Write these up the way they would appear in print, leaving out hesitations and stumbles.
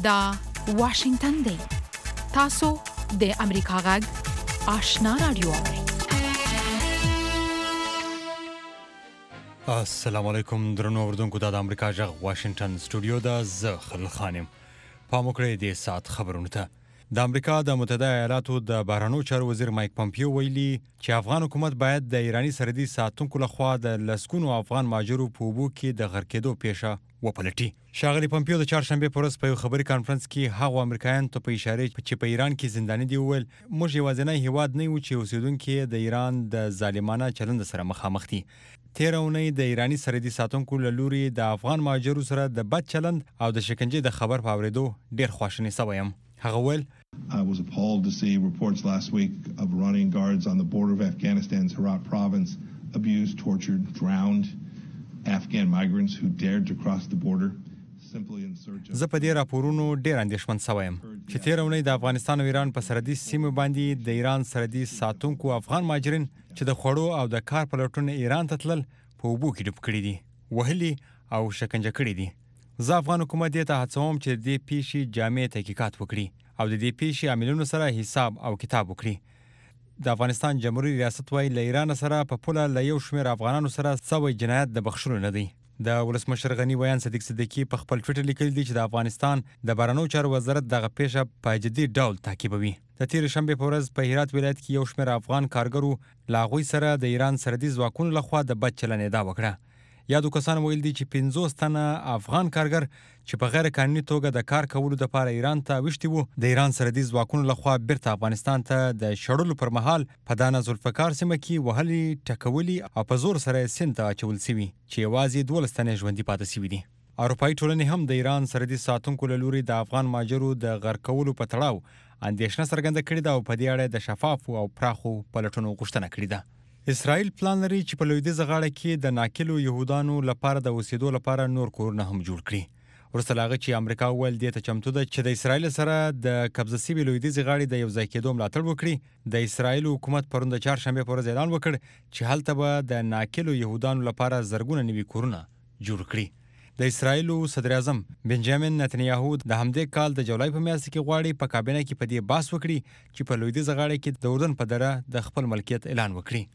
دا واشنگتن دی. تاسو د امریکا غږ آشنا رادیو. السلام علیکم درنو اوردونکو. د امریکا غږ واشنگتن سټوډیو دا زه خلیل خانم. پام وکړئ د سات خبرونو ته. د امریکا د متحده ایالاتو د بهرنیو چارو وزیر مایک پامپیو ویلي چې افغان حکومت باید د ایرانی سرحدي ساتونکو لخوا د لسګونو افغان مهاجرو په اوبو کې د غرق کېدو پیښه وپلټي. ښاغلي پامپیو د چهارشنبې په ورځ په یو خبري کانفرنس کې هغو امریکایانو ته په اشاره چې په ایران کې زنداني دي وویل موږ یوازینی هیواد نه یو چې اوسیدونکي د ایران د ظالمانه چلند سره مخامخ دي. تیر اونۍ د ایرانی سرحدي ساتونکو له لوري د افغان مهاجرو سره د بد چلند او د شکنجې د خبر په اورېدو ډېر خواشینی شوی یم. هغه ویل I was appalled to see reports last week of Iranian guards on the border of Afghanistan's Herat province abused, tortured, drowned Afghan migrants who dared to cross the border simply in search of. زه په دې راپورونو ډېر اندېښمن شوی یم چې تیر اونۍ د افغانستان او ایران په سرحدي سیمو باندې د ایران سرحدي ساتونکو افغان مهاجرین چې د خوړو او د کار په لټون ایران ته تلل په اوبو کې ډوب کړي دي، وهلي او شکنجه کړي دي. زه افغان حکومت دې ته هڅوم چې د دې پیښې جامع تحقیقات وکړي او د دې پیښې عاملینو سره حساب او کتاب وکړي. د افغانستان جمهوریت ریاست وايي له ایران سره په پوله له یو شمېر افغانانو سره سوی جنایت د بخښلو نه دی. د ولسمشر غني ویان صدیق صدیقي په خپل ټویټر لیکلي دي چې د افغانستان د بهرنیو چارو وزارت دغه پیښه په جدي ډول تعقیبوي. د تیر شنبې په ورځ په هرات ولایت کې یو شمېر افغان کارګرو له هغوی سره د ایران سرحدي ځواکونو لخوا د بد چلند ادعا وکړه. یادو کسان ویل دي چې 50 تنه افغان کارګر چې په غیر قانوني توګه د کار کولو لپاره ایران ته وشتي وو د ایران سرحدي ځواکونو لخوا بیرته افغانستان ته د شړلو پر مهال په دانه ذوالفقار سیمه کې وهلي ټکولي او په زور سره سیند ته اچول شوي چې یوازې 12 تنې ژوندي پاتې شوي دي. اروپایي ټولنې هم د ایران سرحدي ساتونکو له لوري د افغان مهاجرو د غرق کولو په تړاو اندېښنه څرګنده کړې ده او په دې اړه د شفافو او پراخو پلټنو غوښتنه کړې ده. اسرائیل پلان لري چې په لویدیځه غاړه کې د ناکلو یهودانو لپاره د اوسېدو لپاره نور کورونه هم جوړ کړي. وروسته له هغه چې امریکا وویل دې ته چمتو ده چې د اسرائیل سره د قبضه شوي لویدیځې غاړې د یو ځای کېدو ملاتړ وکړي. د اسرائیل حکومت پرون د چهارشنبې په ورځ اعلان وکړ چې هلته به د ناکلو یهودانو لپاره زرګونه نوي کورونه جوړ کړي. د اسرائیل صدر اعظم بنجامین نتنیاهو د همدې کال د جولای په میاشت کې غواړي په کابینه کې په دې بحث وکړي چې په لویدیځه غاړه کې د اردن په دره د خپل ملکیت اعلان وکړي.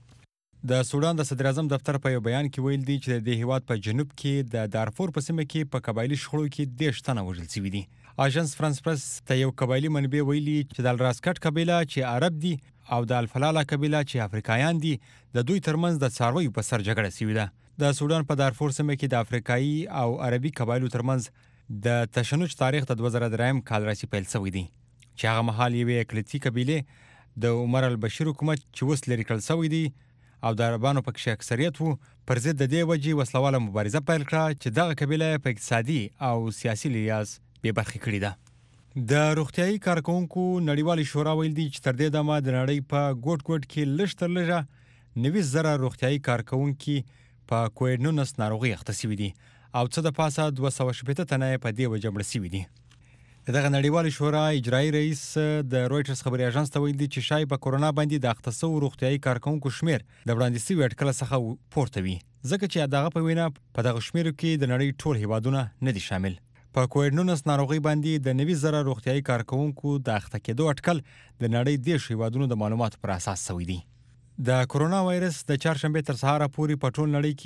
د سودان د صدر اعظم دفتر په یو بیان کې ویل دي چې د هیواد په جنوب کې د دارفور په سیمه کې په قبایلی شخړو کې 10 تنه وژل شوي دي. اژانس فرانس پرس ته یو قبایلی منبع ویلي چې د الراسکټ قبیله چې عرب دي او د الفلاله قبیله چې افریقایان دي د دوی ترمنځ د څارویو په سر جګړه شوې ده. د سودان په دارفور سیمه کې د افریقایي او عربي قبایلو ترمنځ د تشنج تاریخ د 2003 کال راځي پیل شوی دی چې هغه مهال یوې اقلیتي قبیله د عمر البشیر حکومت چې وس لري کړل شوی دی او د عربانو پکې اکثریت وو پر ضد د دې وجې وسلواله مبارزه پیل کړه چې دغه قبیله په اقتصادي او سیاسي لحاظ بې برخې کړې ده. د روغتیايي کارکوونکو نړیوالې شورا ویل دي چې تر دې دمه د نړۍ په ګوټ ګوټ کې لږ تر لږه 90,000 روغتیايي کارکوونکي په کووډ-19 ناروغي اخته شوي دي او څه د پاسه 260 تنه په دې وجه مړه شوي دي. دغه نړیوالې شورا اجرایي رئیس د رویټرز خبري اژانس ته ویل دي چې شاید په کورونا باندې د اخته شوو روغتیايي کارکوونکو شمیر د وړاندې شوي اټکل څخه پورته وي ځکه چې دغه په وینا په دغه شمیرو کې د نړۍ ټول هیوادونه نه دي شامل. په کووډ-19 ناروغي باندې د 90,000 روغتیايي کارکوونکو د اخته کېدو اټکل د نړۍ 10 هیوادونو د معلوماتو پر اساس شوی دی. د کورونا وایرس د چهارشنبې تر سهاره پورې په ټول نړۍ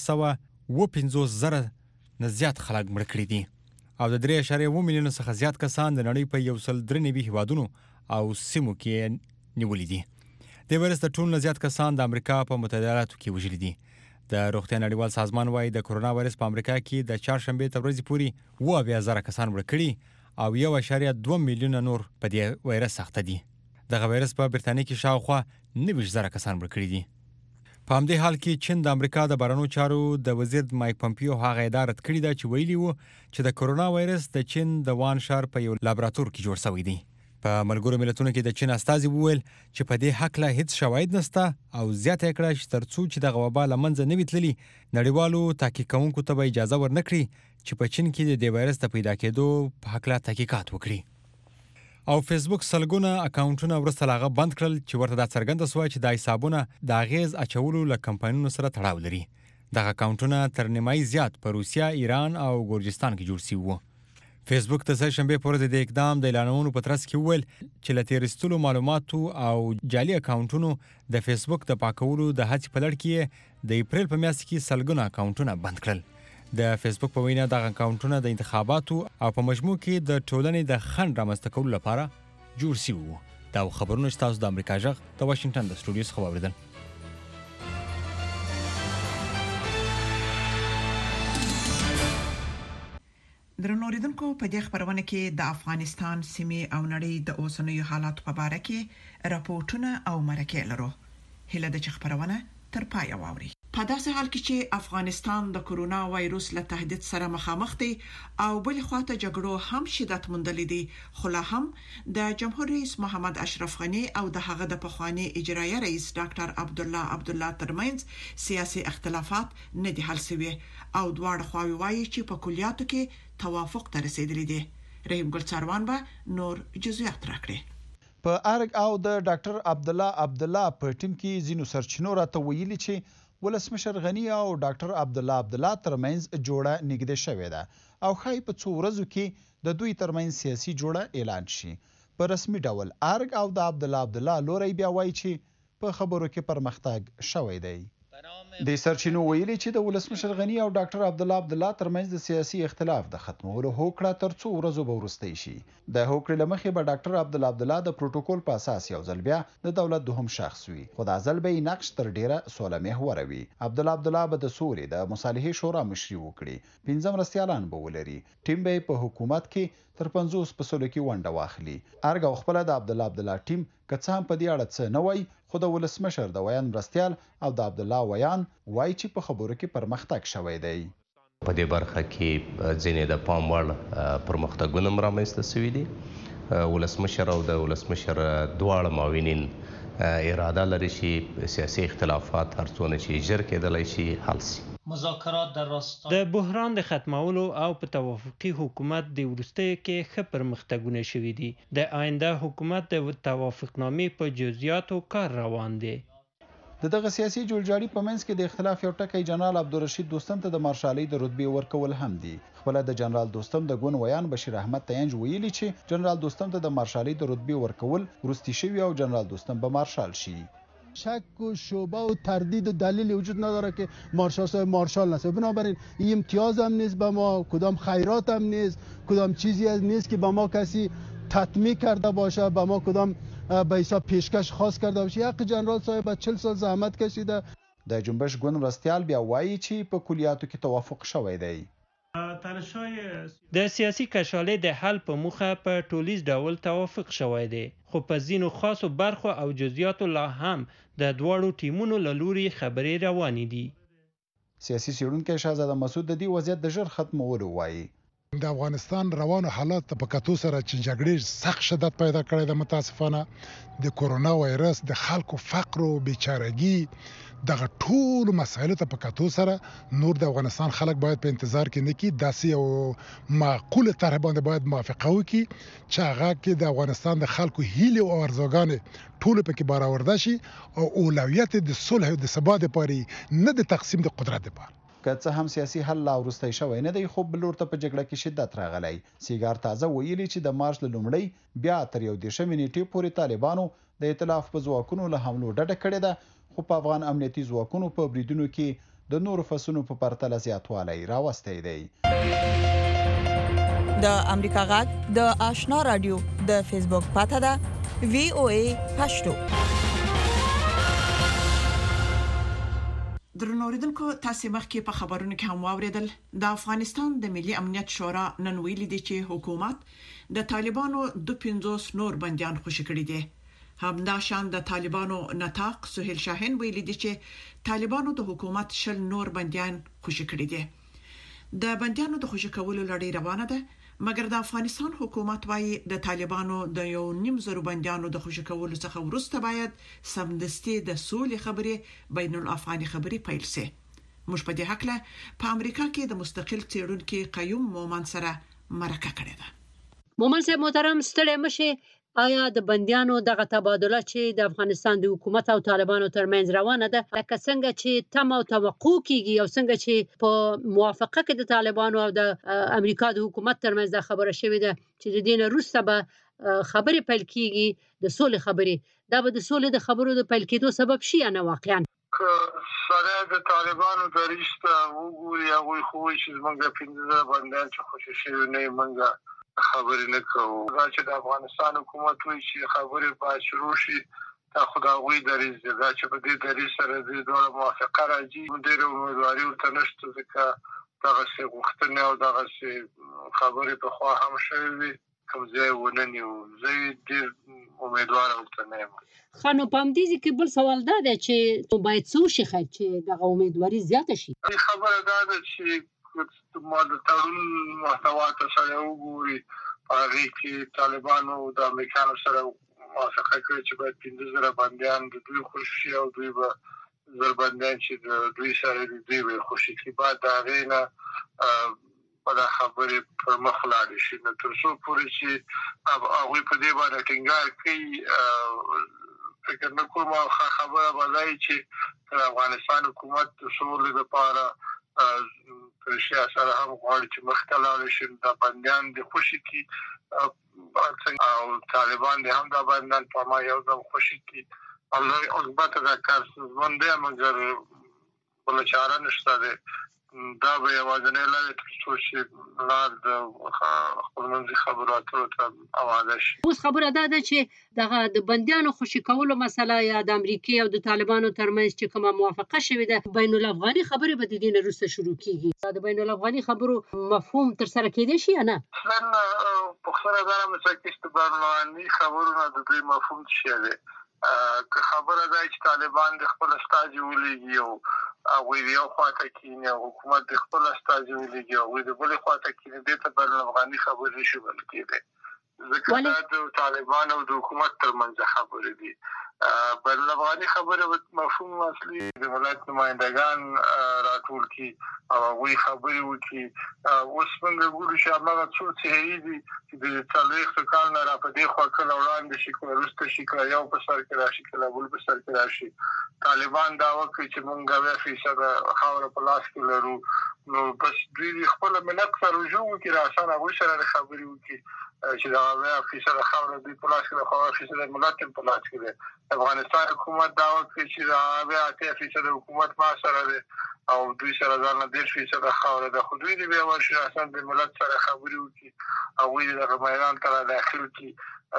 کې 250,000 نه زیات خلک مړه کړي دي او د 3.1 میلیون څخه زیات کسان د نړۍ په 193 هیوادونو او سیمو کې نیولي دي. د وایرس د ټول نه زیات کسان د امریکا په متحده ایالاتو کې وژلي دي. د روغتیا نړیوال سازمان وايي د کورونا وایرس په امریکا کې د چهارشنبې تر ورځې پورې 70,000 کسان مړه کړي او 1.2 میلیون نور په دې وایرس اخته دي. دغه وایرس په برتانیې کې شاوخوا 90,000 کسان مړه کړي دي. په همدې حال کې چین د امریکا د بهرنیو چارو د وزیر مایک پامپیو هغه ادعا رد کړې ده چې ویلي وو چې د کورونا وایرس د چین د وان ښار په یو لابراتور کې جوړ شوی دی. په ملګرو ملتونو کې د چین استازي وویل چې په دې حق له هیڅ شواهد نشته او زیاته کړه چې ترڅو چې دغه وبا له منځه نه وي تللي نړیوالو تحقیق کوونکو ته به اجازه ورنکړي چې په چین کې د دې وایرس د پیدا کېدو په حق له تحقیقات وکړي. او فیسبوک سلګونه اکاونټونه ورسته لاغه بند کړل چې ورته دا څرګنده شوه چې دا حسابونه د اغیز اچولو له کمپاینونو سره تړاو لري. دغه اکاونټونه تر نیمایي زیات په روسیا، ایران او ګورجستان کې جوړ شوي وو. فیسبوک د سهشنبه پورې د اقدام د اعلانونو په ترڅ کې وویل چې له تیرستلو معلوماتو او جعلي اکاونټونو د فیسبوک د پاکولو د هڅې په لړ کې د اپریل په میاشت کې سلګونه اکاونټونه بند کړل. د فیسبوک په وینا دغه اکاونټونه د انتخاباتو او په مجموع کې د ټولنې د خنډ رامنځته کولو لپاره جوړ شوي وو. دا خبرونه چې تاسو د امریکا جغ د واشنگټن د سټوډیو څخه واوریدل. درنو اوریدونکو په دې خبرونه کې د افغانستان سیمې او نړۍ د اوسنیو حالاتو په اړه کې راپورټونه او مرکې لرو. هله د خبرونه تر پای واوري. په داسې حال کې چې افغانستان د کورونا وایروس له تهدید سره مخامخ دی او بل خواته جګړو هم شدت موندلې دي، خو لا هم د جمهور رئیس محمد اشرف غنی او د هغه د پخوانی اجرایی رئیس ډاکټر عبدالله ترمنځ سیاسي اختلافات نه دي حل شوي او دواړه خواوې وایي چې په کلیاتو کې توافق ته رسیدلی دي. رحیم ګل څاروان به نور جزئیات راکړي. په ارګ او د ډاکټر عبدالله په ټیم کې زینو سرچینو راته ویلي چې ولسمشر غنی او ډاکټر عبدالله ترمنځ جوړه نږدې شوې ده او خای په څو ورځو کې د دوی ترمنځ سیاسي جوړه اعلان شي. په رسمي ډول ارګ او د عبدالله لوري بیا وایي چې په خبرو کې پرمختګ شوی دی. د سرچینو ویلي چې د ولسمشر غنی او ډاکټر عبدالله ترمنځ د سیاسي اختلاف د ختمولو هوکړه تر څو ورځو به وروسته شي. د هوکړې لمخې به ډاکټر عبدالله د پروتوکول په اساس یو ځل بیا د دولت دوهم شخص وي، خو دا ځل به نقش تر ډیره سوله محور وي. عبدالله به د سوري د مصالحې شورا مشري وکړي، 15 مرستیالان به ولري، ټیم به په حکومت کې تر 50 په سلو کې ونډه واخلي. ارګ خپل د عبدالله ټیم که هم په دې اړه څه نه وای، خو د ولسمشر د ویان مرستیال او د عبدالله ویان وای چې په خبرو کې پرمختګ شوی دی. په دې برخه کې ځینې د پام وړ پرمختګونه رامنځته شوي دي. ولسمشر او د ولسمشر دواړه معاونین اراده لري چې سیاسي اختلافات هر څونه چې ژر کېدلی شي حل شي. مذاکرات در راستای د بحران د ختمولو او په توافقي حکومت د وروستیو کې ښه پرمختګونه شوي دي. د آینده حکومت د توافقنامې په جزئیاتو کار روان دی. دغه سیاسي جوړجاړي په منځ کې د اختلاف یو ټکی جنرال عبدالرشید دوستم ته د مارشالۍ د رتبې ورکول هم دي. خپل د جنرال دوستم د ګون ویان بشیر احمد تینج ویلي چې جنرال دوستم ته د مارشالۍ د رتبې ورکول وروستي شوی او جنرال دوستم به مارشال شي. شک و شبه و تردید و دلیل وجود نداره که مارشال صاحب مارشال نشه. بنابراین این امتیاز هم نیست به ما، کدام خیرات هم نیست، کدام چیزی از نیست که به ما کسی تطمیع کرده باشه، به ما کدام به حساب پیشکش خاص کرده باشه. حق جنرال صاحب 40 سال زحمت کشیده. د جنبش ګوند مرستیال بیا وایي چې په کلیاتو کې توافق شوی دی. د سیاسي کشالۍ د حل په موخه په ټولیز ډول توافق شوی دی، خو په ځینو خاصو برخو او جزئیاتو لا هم د دواړو ټیمونو له لوري خبرې روانې دي. سیاسي څېړونکی شهزاده مسعود د دې وضعیت د ژر ختمولو وایي. د افغانستان روانو حالات په کتو سره چې جګړې سخت شدت پیدا کړی د متاسفانه د کورونا وایرس د خلکو فقر او بیچارهګي دغه ټول مسایلو ته په کتو سره نور د افغانستان خلک باید په انتظار کې نه کې داسې او معقوله طرح باندې باید موافقه وکړي چې هغه کې د افغانستان د خلکو هیلې او ارزوګانې ټول پکې برآورده شي او اولویت د صلح او د ثبات لپاره نه د تقسیم د قدرت لپاره. که څه هم سیاسي حل لا وروستی شوی نه دی، خو بل ورته په جګړه کې شدت راغلی. سیګار تازه ویلي چې د مارچ له لومړۍ بیا تر 19 نیټې پورې طالبانو د ائتلاف په ځواکونو له حملو ډډه کړې ده، خو په افغان امنیتي ځواکونو په بریدونو کې د نورو فصلونو په پرتله زیاتوالی راوستی دی. د امریکا غږ د آشنا رادیو د فیسبوک پاته ده VOA پښتو. درنو اوریدونکو، تاسو مخکې په خبرونو کې هم واوریدل د افغانستان د ملي امنیت شورا نن ویلي دی چې حکومت د طالبانو 250 نور بنديان خوشی کړي دي. همدا شان د طالبانو نطاق سهیل شاهین ویلي دی چې طالبانو د حکومت 10 نور بنديان خوشی کړي دي. د بنديانو د خوشی کولو لړۍ روانه ده، مګر د افغانستان حکومت وايي د طالبانو د 1.5 بنديانو د خوشی کولو څخه وروسته باید سمدستي د سولې خبرې بین الافغاني خبرې پیل شي. موږ په دې حق له په امریکا کې د مستقل څېړونکو قیوم مومن سره مرکه کړې ده. مومن صاحب محترم، ستړي مشه، آیا د بندیانو دغه تبادله چې د افغانستان د حکومت او طالبانو ترمنځ روانه ده لکه څنګه چې تم او توقع کیږي او څنګه چې په موافقه کې د طالبانو او د امریکا د حکومت ترمنځ د خبره شوې ده چې د دین وروسته به خبرې پیل کیږي د سولې خبرې دا به د سولې د خبرو د پیل کېدو سبب شي نه واقعا سره د طالبانو درېسته وګوري هغه خو چې موږ 15 باندې چې خوشی شي نه موږ خبرې نه کوو دا چې د افغانستان حکومت وایي چې خبرې باید شروع شي دا خدای دریز دی دا چې په دې دریز سره د دوه موافقه راځي ډېر امیدواري ورته نشته ځکه دغه څه غوښتنې او دغه څه خبرې په خوا هم شوې وي کوم ځای ونه نیو زه ډېر امیدواره ورته نه یم خانو پامدیزي کې بل سوال دا دی چې باید څه شي چې دغه امیدواري زیاته شي خبره دا ده چې ما د تړون محتوا ته سره وګوري هغه کې طالبانو د امریکانو سره موافقه کړې چې باید 15,000 بندیان د دوی خوشي او دوی به زر بندیان چې د دوی سره د دوی به خوشي کې بعد دا غینه په خبرې پر مخ لاړ شي نو تر څو پورې چې هغه په دې باندې ټینګار کوي فکر نه کوم خبره بدای چې افغانستان حکومت د سولې لپاره پرشیا سره هم غواړي چې مختلف شي د بندیان د خوشي کې او طالبان د هم د بندیان په ما یو د خوشي کې الله البته دا کار باندې مګر بل چاره نشته ده دا به یوازې نه لري چې لار د خپلمنځي خبراتو ته اواده شي اوس خبره ده چې دغه د بندیانو خوشي کولو مسله یا د امریکای او د طالبانو ترمنځ چې کومه موافقه شوې ده بین الافغاني خبرې به د دین وروسته شروع کیږي دا د بین الافغاني خبرو مفهوم تر سره کېدی شي نه نن په خبره ده چې استبرلانی خبرونه د دې مفهوم شي که خبره ده چې طالبان د خپل استاذ ولېږي او ویډیو خواته کینی او حکومت د خپل استاذ ولېږي او د بل خواته کینی د ته بل افغاني خبرې شو بل کېده ځکه د طالبان او د حکومت ترمنځ خبرې دي بل افغاني خبره مفهوم اصلي د ولایت نمائندگان راټول کی او وی خبرې وکي اوس موږ ګورو چې هغه څو څه دي چې د تاریخ کال نه را پدې خو کله وړاندې شي کله رسته شي کله یو په سر کې راشي کله بل په سر کې راشي طالبان دا وکړي چې موږ به فیصد خاور په لاس کې لرو نو بس دوی خپل ملت سره رجوع کوي راسانه وې سره خبرې وکي چې دا به فیصد خاور دوی په لاس کې خو فیصد ملت په لاس کې افغانستان حکومت دا وکړي چې دا به 80% حکومت ما سره ده او دوی سره ځان 10% خاور ده خو دوی به ورشي اصلا د ملت سره خبرې وکي او وی د میدان تر داخل کی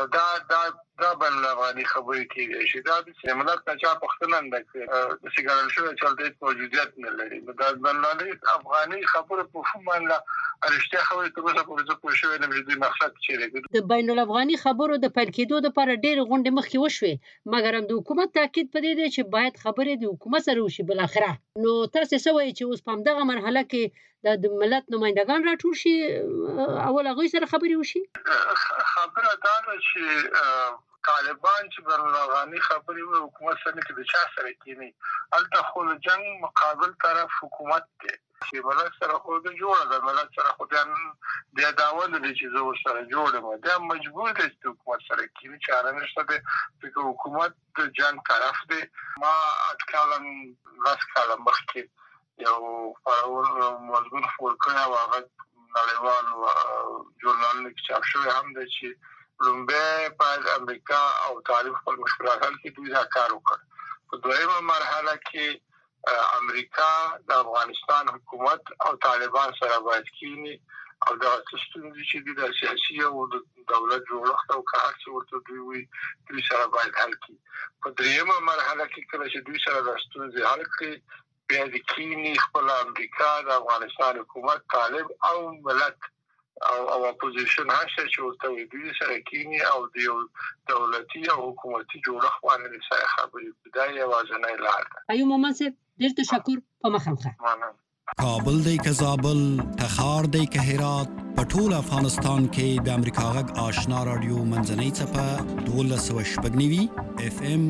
دا بل افغاني خبرې کیږي چې دا د ملت نه چا پښتنه نه کوي د سیګارل شو چلته موجودیت نه لري دا بل افغاني خبره په فهم باندې ارشته خبرې ته څه پورې څه شوی نه دي مقصد چیرې د بین الافغاني خبرو د پیل کېدو لپاره ډېر غونډې مخکې وشوې مګر هم د حکومت تاکید پدې دی چې باید خبرې د حکومت سره وشي بل اخره نو تاسو څه وایي چې اوس په دغه مرحله کې د ملت نمائندگان راټول شي اول هغه سره خبرې وشي خبره دا چې طالبان چې برلغاني خبرې وي حکومت سره کې د چا سره کېني البته خو جنگ مقابل طرف حکومت دی چې ملت سره خو د جوړه د ملت سره خو د داول د چې زو سره جوړه دا مجبور دی چې حکومت سره کېني چې اړه نشته چې حکومت د جنگ طرف دی ما اتکلم لاس کلم مخکې یو فارول مضمون فورکړی او هغه نړیوال ژورنال کې چاپ شوی هم دی چې لومبه په امریکا او طالب خپل مشکلات حل کې دوی دا کار وکړ په دویمه مرحله کې امریکا د افغانستان حکومت او طالبان سره باید کینی او دا ستونزې چې د سیاسي او د دولت جوړښت او کار څه ورته دوی سره باید حل کړي په دریمه مرحله کې کله چې دوی سره د ستونزې حل کړي بیا د کینی خپل امریکا د افغانستان حکومت طالب او ملت او اپوزیشن هڅه چې ورته دوی سره کینی او د دولتي او حکومتي جوړښت باندې سره خبرې بدای یوازنۍ لار ده ایوب مومن صاحب ډیر تشکر په مخامخه کابل دی که زابل تخار دی که هرات په ټول افغانستان کې د امریکا غږ آشنا رادیو منځنۍ څپه 1290 اف ام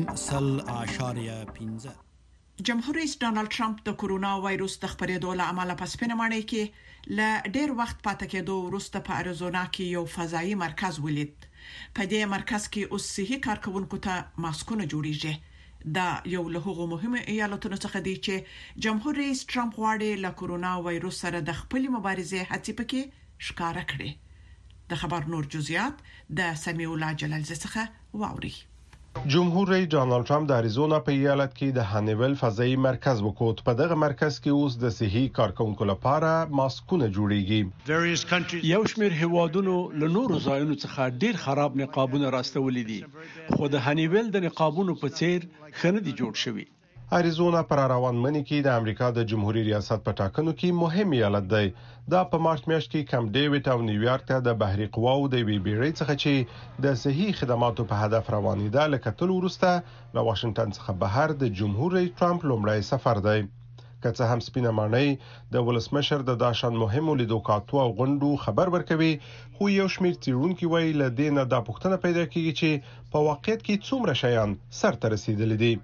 0.15 جمهور رئیس ډانلډ ټرمپ د کورونا وایروس د خپرېدو له امله په سپینمانه کې ل ډېر وخت پاتې کېدو وروسته په اریزونا کې یو فضایي مرکز ولید په دې مرکز کې اوس صحي کارکونکو ته ماسکونه جوړیږي. دا یو له هغو مهمه ایالتونو څخه دی چې جمهور رئیس ټرمپ غواړي له کورونا وایروس سره د خپل مبارزې هڅې پکې ښکارا کړي. د خبر نور جزئیات د سمیع الله جلالزی څخه واوري. جمهور رئیس ډانلډ ټرمپ د اریزونا په ایالت کې د هانیول فضایي مرکز وکوت. په دغه مرکز کې اوس د صحي کارکونکو لپاره ماسکونه جوړیږي. یو شمېر هیوادونو له نورو ځایونو څخه ډیر خراب نقابونه راستولي دي، خو د هانیول د نقابونو په څیر ښه نه دي جوړ شوي. اریزونا پر روان منی کې د امریکا د جمهوریت ریاست په ټاکنو کې مهم ایالت دی. دا په مارچ میاشت کې کم ډیوډ او نیویارک ته د بحري قواو د وی بیړۍ څخه چې د صحي خدماتو په هدف روانېده لکه تل ورسته له واشنگټن څخه بهر د جمهور رئیس ټرمپ لومړی سفر دی. که څه هم سپینه ماڼۍ د ولسمشر د داشان مهمو لیدو کاتو او غونډو خبر ورکوي، خو یو شمېر څېړونکي وایي له دې نه دا پوښتنه پیدا کیږي چې په واقعیت کې څومره شیان سرته رسیدلي دي.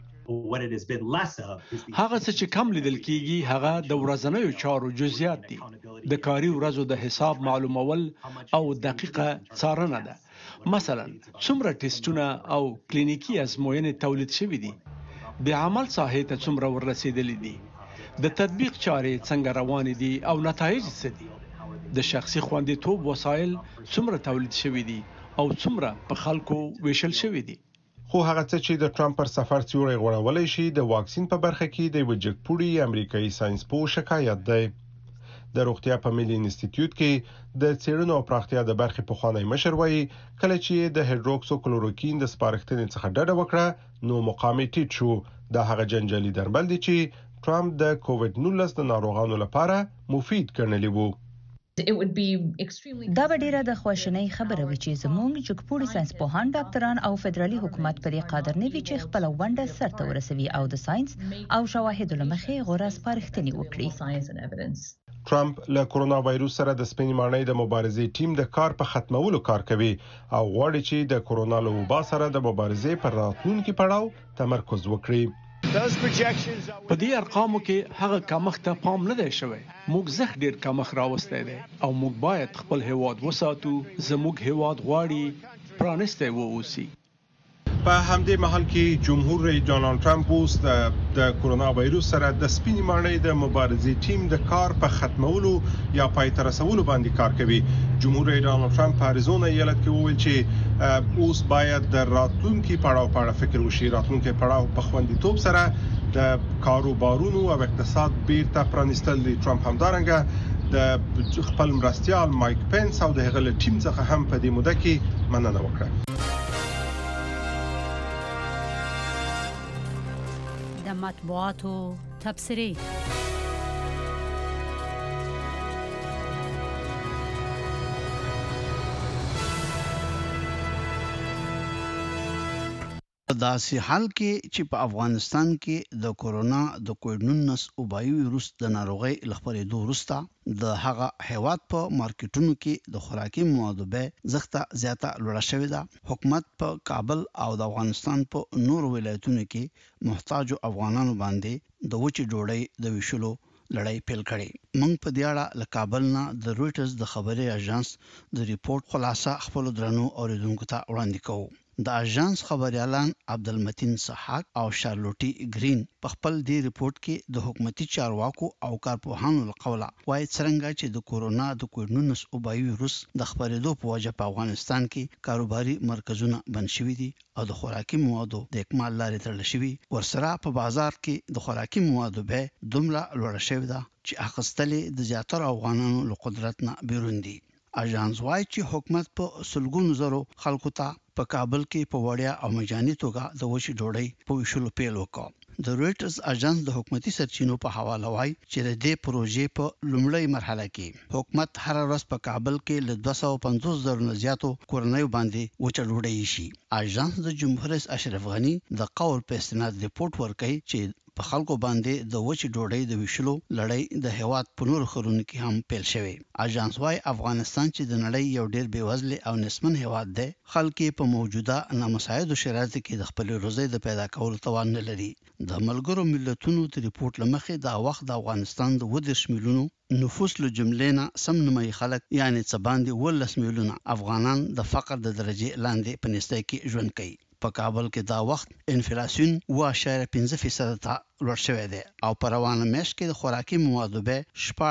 هغه څه چې کم لیدل کیږي هغه د ورځنیو چارو جزئیات دي. د کاري ورځو د حساب معلومول او دقیقه څارنه ده. مثلا څومره ټیسټونه او کلینیکي ازموینې تولید شوي دي، د عمل ساحې ته څومره ورسېدلي دي، د تطبیق چارې څنګه روانې دي او نتایج څه دي، د شخصي خوندیتوب وسایل څومره تولید شوي دي او څومره په خلکو ویشل شوي دي. خو هغه څه چې د ټرمپ پر سفر سیوری غوړولای شي د واکسین په برخه کې د وجګپوړي امریکایي ساينسپوه شکایت دی. د روغتیا په ملي انسټیټیوټ کې د څېړنو او پراختیا د برخې پخوانی مشر وایي کله چې د هایدروکسوکلوروکین د سپارښتنې څخه ډډه وکړه نو مقام یې ټیټ شو. دا هغه جنجالي درمل دي چې ټرمپ د کووډ-19 د ناروغانو لپاره مفید ګڼلي وو. دا به ډیره د خوشنۍ خبره وي چې زموږ جګپوړي ساينسپوهان، ډاکټران او فدرالي حکومت پرې قادر نه وي چې خپل ونډه سرته ورسوي او د ساينس او شواهدو لمخې غوره سپارښتنې وکړي. ټرمپ له کورونا وایروس سره د سپینې ماڼۍ د مبارزې ټیم د کار په ختمولو کار کوي او غواړي چې د کورونا له وبا سره د مبارزې پر راتلونکي پړاو تمرکز وکړي. په دې ارقامو کې هغه کمښت ته پام نه دی شوی. موږ زخ ډیر کمښت راوستی دی او موږ باید خپل هیواد وساتو. زموږ هیواد غواړي پرانستی واوسي. په همدې مهال کې جمهور رئیس ډانلډ ټرمپ اوس د کورونا وایروس سره د سپینې ماڼۍ د مبارزې ټیم د کار په ختمولو یا پای ته رسولو باندې کار کوي. جمهور رئیس ډانلډ ټرمپ په اریزونا ایالت کې وویل چې اوس باید د راتلونکي پړاو په اړه فکر وشي. راتلونکي پړاو په خوندیتوب سره د کاروبارونو او اقتصاد بیرته پرانیستل دي. ټرمپ همدارنګه د خپل مرستیال مایک پنس او د هغه ټیم څخه هم په دې موده کې مننه وکړه. مطبوعاتو تبصرې داسې حال کې چې په افغانستان کې د کورونا د کووډ-19 وبایي ویروس د ناروغۍ لخپرېدو وروسته د هغه هیواد په مارکیټونو کې د خوراکي موادو بیه زښته زیاته لوړه شوې ده. حکومت په کابل او د افغانستان په نورو ولایتونو کې محتاجو افغانانو باندې د وچې ډوډۍ د ویشلو لړۍ پیل کړې. موږ په دې اړه له کابل نه د رويټرز د خبري اژانس د ریپورت خلاصه خپل درنو اوریدونکو ته وړاندې کوو. د اژانس خبريالان عبدالمتین سحاق او شارلوټي گرین په خپل دی ریپورت کې د حکومتي چارواکو او کارپوهانو له قوله وايي څنګه چې د کورونا د کووډ-19 وبایي ویروس د خپرېدو په وجه په افغانستان کې کاروباري مرکزونه بند شوي دي او د خوراکي موادو د اکمال لارې تړل شوي. ورسره په بازار کې د خوراکي موادو بیه دومره لوړه شوې ده چې اخیستلې د زیاتره افغانانو له قدرت نه بیرون دي. اژانس وايي چې حکومت په سلګونو زرو خلکو ته په کابل کې په وړیا او مجاني توګه د وچې ډوډۍ په ویشلو پیل وکړ. د رويټرز اژانس د حکومتي سرچینو په حواله وايي چې د دې پروژې په لومړۍ مرحله کې حکومت هر ورځ په کابل کې له 250 زره نه زیاتو کورنیو باندې وچه ډوډۍ شي. اژانس د جمهور رئیس اشرف غنی د قول په استناد ریپورت ورکړي چې په خلکو باندې د وچې ډوډۍ د ویشلو لړۍ د هیواد په نورو ښارونو کې هم پیل شوې. اژانس وايي افغانستان چې د نړۍ یو ډېر بېوزله او نسبن هیواد دی، خلک په موجوده نامساعدو شرایطو کې د خپل روزي د پیدا کولو توان نه لري. د ملګرو ملتونو د ریپورت لمخې دا وخت د افغانستان د 10 میلیونو نفوس له جملې نه سم نیمایي خلک یعنی څه باندې 12 میلیونه افغانان د فقر د درجه لاندې په نسبت کې ژوند کوي. په کابل کې دا وخت انفلیسیون 2.5% ته لوړ شوی دی او په روانه میاشت کې د خوراکي موادو بیه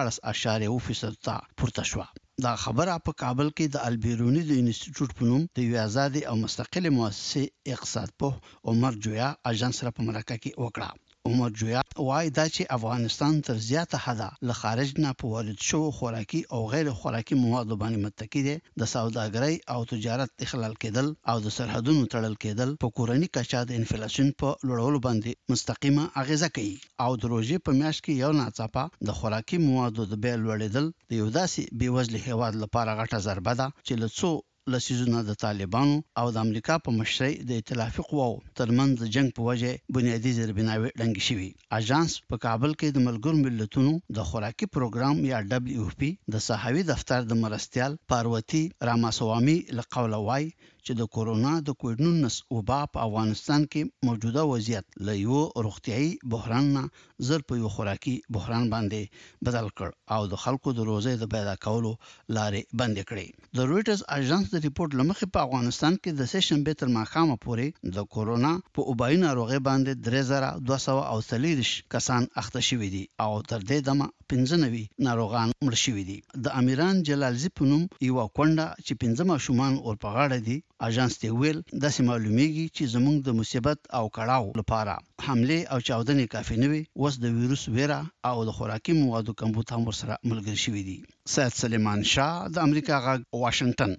14.2% ته پورته شوه. دا خبره په کابل کې د البیرونی د انسټیټیوټ په نوم د یو آزاد او مستقله مؤسسه اقتصاد په عمر جویا اژانس سره په مرکه کې وکړه. عمر جویا وايي دا چې افغانستان تر زیاته حده له خارج نه په وارد شو خوراکي او غیر خوراکي موادو باندې متکی دي. د سوداګرۍ او تجارت اخلال کېدل او د سرحدونو تړل کېدل په کورنۍ کچا د انفلیسیون په لوړولو باندې مستقیمه اغیزه کوي او د روزي په میاشت کې یو ناڅاپه د خوراکي موادو د بیه لوړېدل د یو داسې بیوزله هیواد لپاره غټه ضربه ده چې له څو لسیزونه د طالبانو او د امریکا په مشرۍ د ائتلافي قواو ترمنځ د جنگ په وجه بنیادی زیربناوي ړنګ شوي. اژانس په کابل کې د ملګرو ملتونو د خوراکي پروګرام یا WFP د صحوي دفتر د مرستيال پاروتی راماسوامی له قوله وايي چې د کورونا د کووډ-19 وبا په افغانستان کې موجوده وضعیت له یو روغتيایي بحران نه زر په یو خوراکي بحران باندې بدل کړ او د خلکو د روزي د پیدا کولو لارې بند کړې. د رويټرز اژانس د ریپورت لمخې په افغانستان کې د سشنبه تر ماښامه پورې د کورونا په وبایي ناروغي باندې 3230 کسان اخته شوي دي او تر دې دمه 95 ناروغان مړ شوي دي. د امیران جلالزی په نوم یو کونډه چې 15 ماشومان اور په غاړه دي اژانس ته ویل داسې معلومیږي چې زموږ د مصیبت او کړهو لپاره حمله او چاودنې کافي نه وي. اوس د ویروس ویرا او د خوراکي موادو کمبود هم سره ملګری شوي دي. سید سلیمان شاه د امریکا غږ واشنگټن.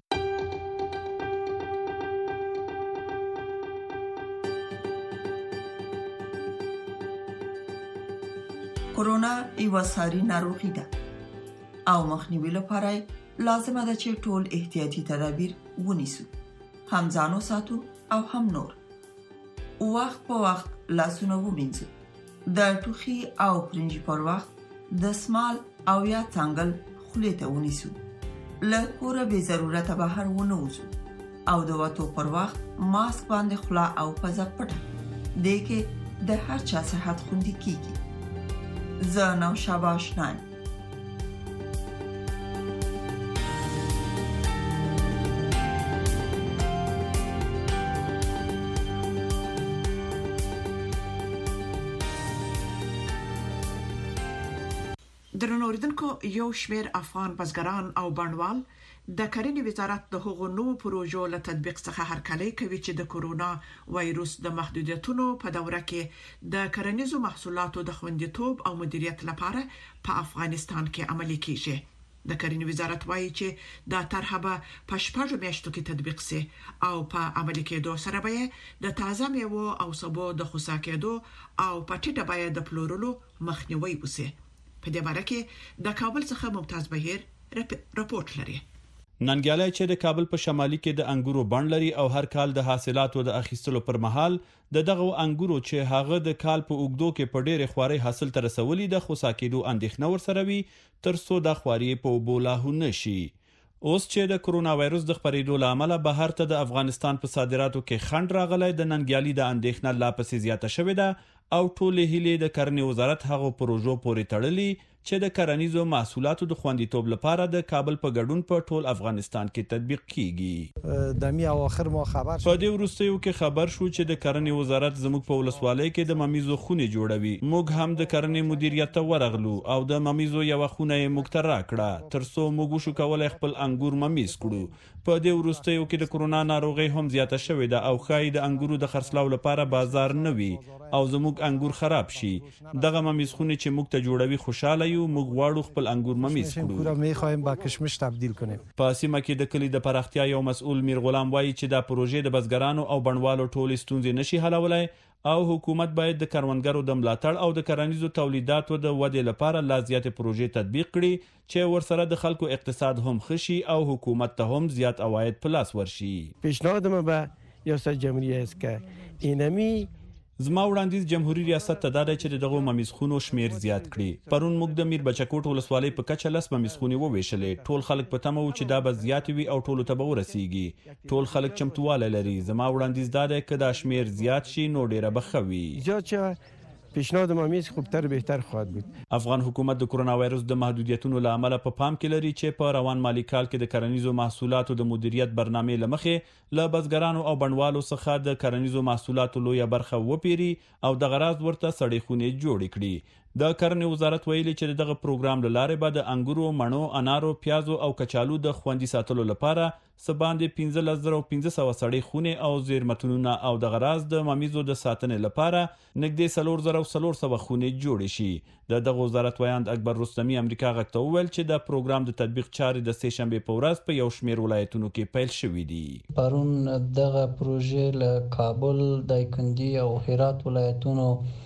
کورونا یو ساري ناروغي ده او مخنیوي لپاره لازمه ده چې ټول احتیاطي تدابیر ونیسو، هم ځانو ساتو او هم نور. وخت په وخت لاسونه ومینځو، د ټوخي او پرنجي پر وخت د سمال او یا څنګل خولې ته ونیسو، له کوره به ضرورت بهر ونه وځو او د وټو پر وخت ماسک باندې خلا او پزه پټه دې کې د هر چا صحت خوندي کیږي. زه نو شاباش نایم. درنو اوریدونکو، یو شمیر افغان بزګران او بڼوال د کرنې وزارت د هغو نوو پروژو له تطبیق څخه هرکلی کوي چې د کورونا وایروس د محدودیتونو په دوره کې د کرنیزو محصولاتو د خوندیتوب او مدیریت لپاره په افغانستان کې عملي کیږي. د کرنې وزارت وایي چې دا طرحه به په 6 میاشتو کې تطبیق شي او په عملي کېدو سره به د تازه میوو او سبو د خصا کېدو او په ټیټه بیه د پلورلو مخنیوي وشي. په دې باره کې د کابل څخه ممتاز بهیر راپورټ لري. ننګیالی چې د کابل په شمالي کې د انګورو بڼ لري او هر کال د حاصلاتو د اخیستلو پر مهال دغه انګورو چې هغه د کال په اوګدو کې په ډېر خواري حاصل تر رسولي د خصا کېدو اندېښنه ورسره وي تر څو د خواري په بولاهو نشي. اوس چې د کرونا وایروس د خپرېدو لامل بهر ته د افغانستان په صادراتو کې خنډ راغلی، د ننګیالي د اندېښنه لا پسې زیاته شوې ده او ټولې هیلې د کرنې وزارت هغو پروژو پورې تړلي چې د کرنیزو محصولاتو د خوندیتوب لپاره د کابل په ګډون په ټول افغانستان کې تطبیق کیږي. د می اواخر ما خبر په دې وروستیو کې خبر شو چې د کرنې وزارت زموږ په ولسوالۍ کې د ممیزو خونې جوړوي. موږ هم د کرنې مدیریت ته ورغلو او د ممیزو یو خونه یې موږ ته راکړه ترڅو موږ شو کولای خپل انګور ممیز کړو. په دې وروستیو کې د کرونا ناروغي هم زیاته شوې ده او ښایي د انګورو د خرڅلاو لپاره بازار نه وي او زموږ انګور خراب شي. دغه ممیز خونه چې موږ ته جوړوي خوشاله یو، موږ غواړو خپل انګور ممیز کړو. می‌خوایم با کشمش تبدیل کنیم. په سیمه کې د کلی د پراختیا یو مسؤل میر غلام وایي چې دا پروژې د بزګرانو او بڼوالو ټولې ستونزې نشي حلولای او حکومت باید د کروندګرو د ملاتړ او د کرنیزو تولیداتو د ودې لپاره لا زیاتې پروژې تطبیق کړي چې ورسره د خلکو اقتصاد هم خشي او حکومت ته هم زیات عواید په لاس ورشي. پیشنهاد ما به ریاست جمهوری است که اینمی زما وړاندیز جمهوریت ریاست ته دا دی چې دغه ممیزخونو شمیر زیات کړي. پرون موږ د میر بچکوټ ولسوالۍ په کچه 10 ممیزخونې وویشلې. ټول خلک په تمه و چې دا به زیات وي او ټولو ته به ورسیږي. ټول خلک چمتواله لري. زما وړاندیز دا دی که دا شمیر زیات شي نو ډیره به ښه وي. پیشنهاد ممیز خوبتر بهتر خواهد بود. افغان حکومت د کرونا وایرس د محدودیتونو له امله په پام کې لري چې په روان مالی کال کې د کرنیزو محصولاتو د مدیریت برنامې له مخې له بزګرانو او بڼوالو څخه د کرنیزو محصولاتو لویه برخه وپیري او د غراض ورته سړې خونې جوړې کړي. د کرنې وزارت ویلي چې دغه پروګرام له لارې به د انګورو، مڼو، انارو، پیازو او کچالو د خوندي ساتلو لپاره څه باندې 15,500 سړې خونې او زیرمتونونه او د غراض د ممیزو د ساتنې لپاره نږدې 4,400 خونې جوړې شي. دغه وزارت ویاند اکبر رستمی امریکا غږ ته وویل چې د پروګرام د تطبیق چارې د سه شنبه په ورځ په یو شمېر ولایتونو کې پیل شوې دي. پرون دغه پروژې له کابل، دایکنډي او هرات ولایتونو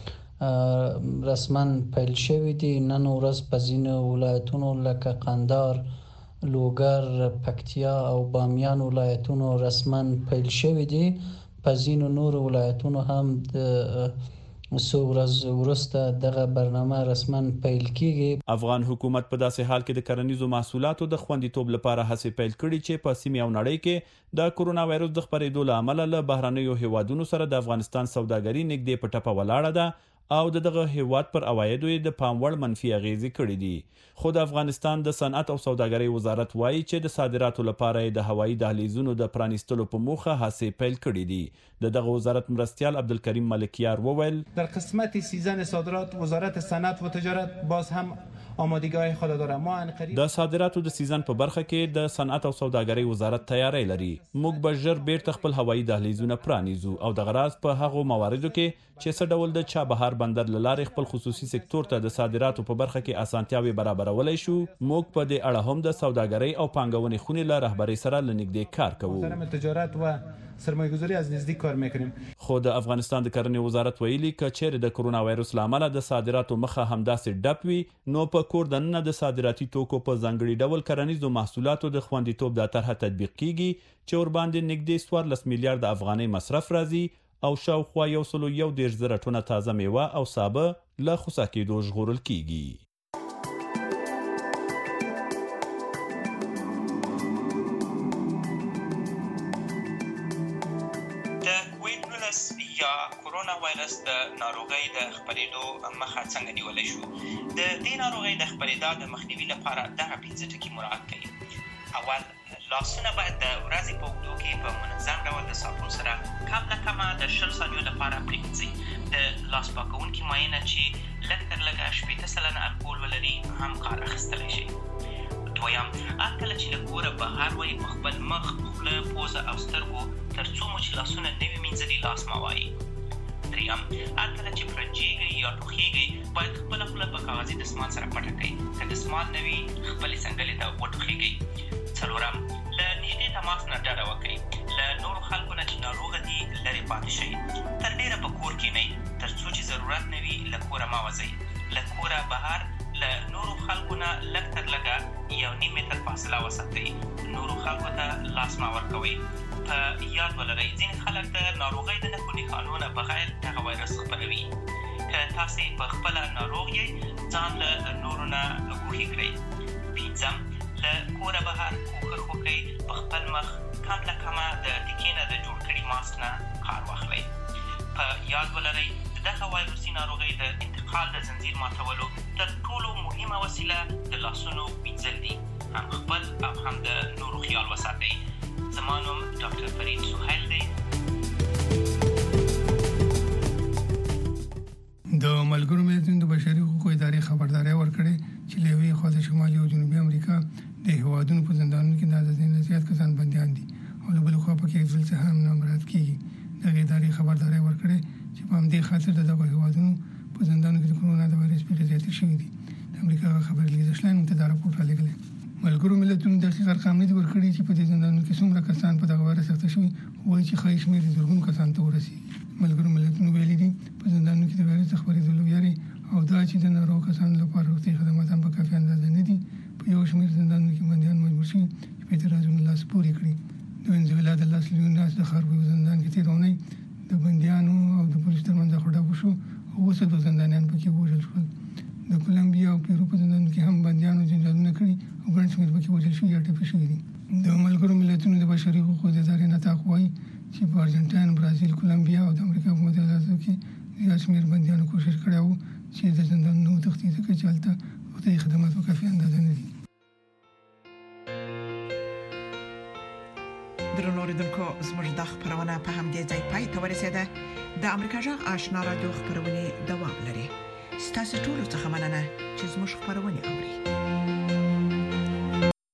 رسمن پیل شوی دي. نن ورځ په ځینو ولایتونو لکه قندهار، لوګر، پکتیا او بامیان ولایتونو رسمن پیل شوی دي. په ځینو نور ولایتونو هم د څو ورځې وروسته دغه برنامه رسمن پیل کیږي. افغان حکومت په داسې حال کې د کرنیزو محصولاتو د خوندیتوب لپاره هڅې پیل کړي چې په سیمه او نړۍ کې د کرونا وایرس د خپرېدو له امله له بهرنیو هیوادونو سره د افغانستان سوداګري نږدې په ټپه ولاړه ده او دغه هیواد پر عوایدو د پام وړ منفي اغیزې کړې دي. خو د افغانستان د صنعت او سوداګرۍ وزارت وایي چې د صادراتو لپاره د هوایي دهلیزونو د پرانیستلو په موخه هڅې پیل کړې دي. دغه وزارت مرستیال عبدالکریم ملکیار وویل در قسمت سیزن صادرات وزارت صنعت و تجارت باز هم آمادگی خود داره. ما انقریب د صادراتو د سیزن په برخه کې د صنعت او سوداګرۍ وزارت تیاری لري. موږ به ژر بیرته خپل هوایي دهلیزونه پرانیزو او د غراض په هغو مواردو کې چې څه ډول د چابهار بندر له لارې خپل خصوصي سکتور ته د صادراتو په برخه کې اسانتیاوي برابرولای شو. موږ په دې اړه هم د سوداګرۍ او پانګونې خونې له رهبرۍ سره لنږدې کار کوو. وزارت تجارت و سرمایه‌گذاری از نزدیک کار میکنیم. خو د افغانستان د کرنې وزارت ویلي که چیرې د کرونا وایرس له امله د صادراتو مخه همداسې ډپ وي نو په کور دننه د صادراتي توکو په ځانګړي ډول کرنیزو محصولاتو د خوندیتوب دا طرحه تطبیق کیږي چې ورباندې نږدې 14 میلیارډ افغانۍ مصرف راځي او شاوخوا 111 ټنه تازه میوه او سابه له خوسا کېدو ژغورل کیږي. وایرس د ناروغۍ د خپرېدو مخه څنګه نیولی شو؟ د دې ناروغۍ د خپرېدا د مخنیوي لپاره دغه 5 ټکي مراعات کړئ. اول، لاسونه باید د ورځې په اوږدو کې په منظم ډول د صابون سره کم نه کمه د 20 ثانیو لپاره پرېمنځئ. د لاس پاکوونکي مایع نه چې لږ تر لږه 80% الکول ولري هم کار اخیستلی شي. دویم، هر کله چې له کوره بهر وئ په خپل مخ، خوله، پوزه او سترګو تر څو مو چې لاسونه نه وي مینځلي لاس مه وایئ. دریم، هر کله چې پرنجېږئ یا ټوخېږئ باید خپله خوله په کاغذي دستمال سره پټه کړئ. که دستمال نه وي خپلې څنګلې ته وټوخېږئ. څلورم، له نږدې تماس نه ډډه وکړئ. له نورو خلکو نه چې ناروغه دي لرې پاتې شئ. تر ډېره په کور کښېنئ تر څو چې ضرورت نه وي له کوره مه وځئ. له کوره بهر له نورو خلکو نه لږ تر لږه 1.5 متر فاصله وساتئ. نورو خلکو ته لاس مه ورکوئ. په یاد ولرئ ځینې خلک د ناروغۍ د نښو نښانو نه بغیر دغه وایرس خپروي. که تاسې په خپله ناروغ یې ځان له نورو نه ګوښې کړئ. 5م، له کوره بهر کوښښ وکړئ په خپل مخ کم له کمه د ټیکې نه د جوړ کړي ماسک نه کار واخلئ. په یاد ولرئ د دغه وایرسي ناروغۍ د انتقال د زنځیر ماتولو تر ټولو مهمه وسیله د لاسونو مینځل دي. هم خپل او هم د نورو خیال وساتئ. زما نوم ډاکټر فرید سهیل دی. د ملګرو ملتونو د بشري حقوقو ادارې خبرداري ورکړې چې له یوې خوا د شمالي او جنوبي امریکا د هیوادونو په زندانونو کې د آزادۍ نه زیات کسان بندیان دي او له بلې خوا پکې افضل څه هم نه مراعات کیږي. دغه ادارې خبرداري ورکړې چې په همدې خاطر د دغو هیوادونو په زندانونو کې د کرونا د وایرس پیښې زیاتې شوې دي. د امریکا خبري لیږدشلان موږ ته دا راپور رالیږلی. ملګرو ملتونو دقیق ارقام نه دي ورکړي چې په دې زندانونو کې څومره کسان په دغه وایرس اخته شوي، وایي چې ښایي شمېر د زرګونو کسانو ته ورسېږي. ملګرو ملتونو ویلي دي په زندانونو کې د وایرس د خپرېدلو ویرې او دا چې د ناروغ کسانو لپاره روغتیایي خدمات هم په کافي اندازه نه دي. په یو شمېر زندانونو کې بندیان مجبور شوي چې په اعتراضونو لاس پورې کړي. د وینزویلا د لاس لیوناس د ښار په زندان کې تېره اونۍ د د بنديانو او د پولیسو ترمنځ خړډه وشو او اوس د زندانیان پکې وژل شول. د کولمبیا او پیرو په زندان کې هم بنديانو جنجالونه کړي او ګڼ شمېر پکې وژل شوي یا ټپي شوي دي. د ملګرو ملتونو د بشري حقوقو د ادارې نطاق وایي چې په ارجنټاین، برازیل، کولمبیا او د امریکا په متحده ایالاتو کې زیات شمېر بنديانو کوشش کړی و چې د زندانونو وتښتي، ځکه چې هلته روغتیایي خدمات په کافي اندازه نه دي. درنو اوریدونکو، زموږ د خبرونه په همدې ځای پای ته ورسېده. د امریکا جغ آشنا رادیو خبرونه دوام لري. ستاسو ټول څه مننه چې زموږ خبرونه اوري.